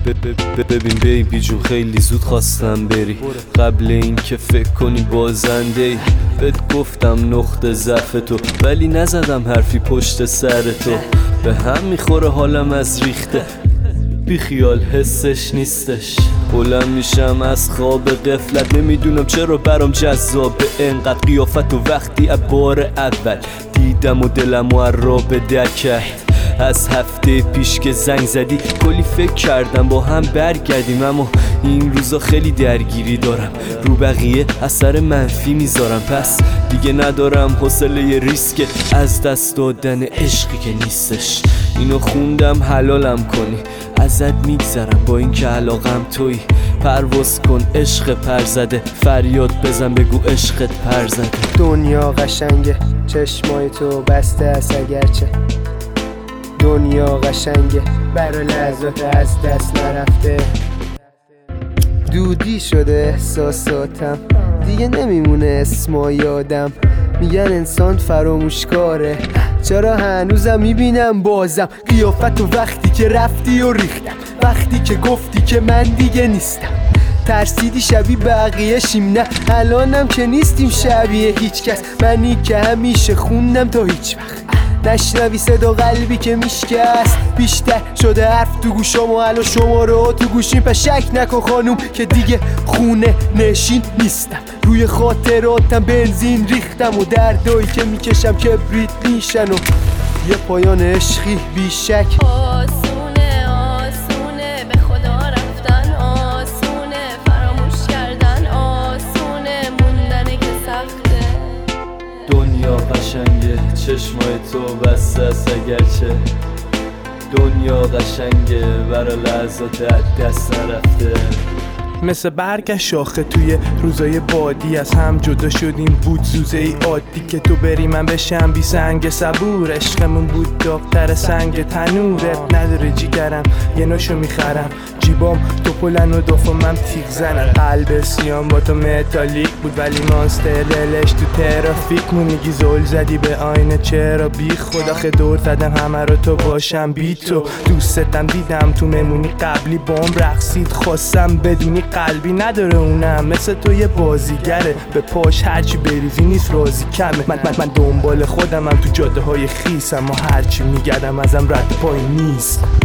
ببین بیبی جون خیلی زود خواستم بری، قبل این که فکر کنی بازنده ای. بهت گفتم نقطه ضعف تو، ولی نزدم حرفی پشت سر تو. به هم میخوره حالم از ریخته، بی خیال حسش نیستش. بلند میشم از خواب غفلت، نمیدونم چرا برام جذابه انقدر قیافت و وقتی بار اول دیدم و دلمو عراب درکرد. از هفته پیش که زنگ زدی کلی فکر کردم با هم برگردیم، اما این روزا خیلی درگیری دارم، رو بقیه اثر منفی میذارم. پس دیگه ندارم حوصله ریسک از دست دادن عشقی که نیستش. اینو خوندم حلالم کنی، ازت میگذرم با این که علاقم تویی. پرواز کن عشق پرزده، فریاد بزن بگو عشقت پرزده. دنیا قشنگه چشمای تو بسته است اگرچه دنیا قشنگه برای لحظات از دست نرفته. دودی شده احساساتم دیگه نمیمونه اسما یادم. میگن انسان فراموشکاره، چرا هنوزم میبینم بازم قیافت و وقتی که رفتی و ریختم، وقتی که گفتی که من دیگه نیستم. ترسیدی شبیه بقیه شیم، نه الانم که نیستیم شبیه هیچ کس. منی که همیشه خوندم تا هیچ وقت نشنوی صدا قلبی که میشکست. بیشتر شده حرف تو گوشم و الان شما رو تو گوشیم. پس شک نکن خانوم که دیگه خونه نشین نیستم. روی خاطراتم بنزین ریختم و دردایی که میکشم کبریت میشن و یه پایان عشقی بیشک. آسونه آسونه به خدا رفتن، آسونه فراموش کردن، آسونه موندن که سخته. دنیا قشنگه چشمای تو بسته است اگرچه دنیا قشنگه برای لحظات از دست نرفته. مثل برگ شاخه توی روزای بادی از هم جدا شدیم، بود زوزه ای عادی که تو بری من بشم بی سنگ صبور. عشقمون بود داغ‌تر سنگ تنوره، نداره جیگرم یه نوشو میخرم، جیبام تو پلن و دافا من تیغ زنم. قلب سیام با تو متالیک بود ولی مانستر دلش تو ترافیک مون. میگی زل زدی به آینه چرا بی خدا، خه دور زدم همه رو تو باشم بی تو. دوستتم دیدم تو ممونی قبلی بام رقصید، خواستم بدونی قلبی نداره اونم مثل تو یه بازیگره، به پاش هرچی بریزی نیست راضی کمه. من دنبال خودمم تو جاده های خیسم و هرچی میگردم ازم رد پای نیست.